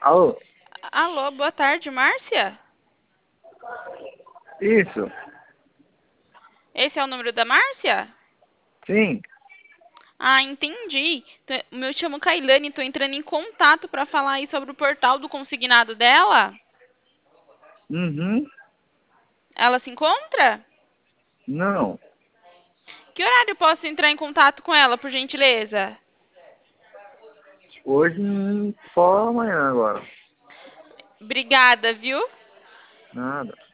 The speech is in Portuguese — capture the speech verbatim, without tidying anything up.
Alô? Alô, boa tarde, Márcia? Isso? Esse é o número da Márcia? Sim. Ah, entendi. Tô- Eu chamo Kailane, estou entrando em contato para falar aí sobre o portal do consignado dela. Uhum. Ela se encontra? Não. Que horário eu posso entrar em contato com ela, por gentileza? Hoje hum, só amanhã agora. Obrigada, viu? Nada.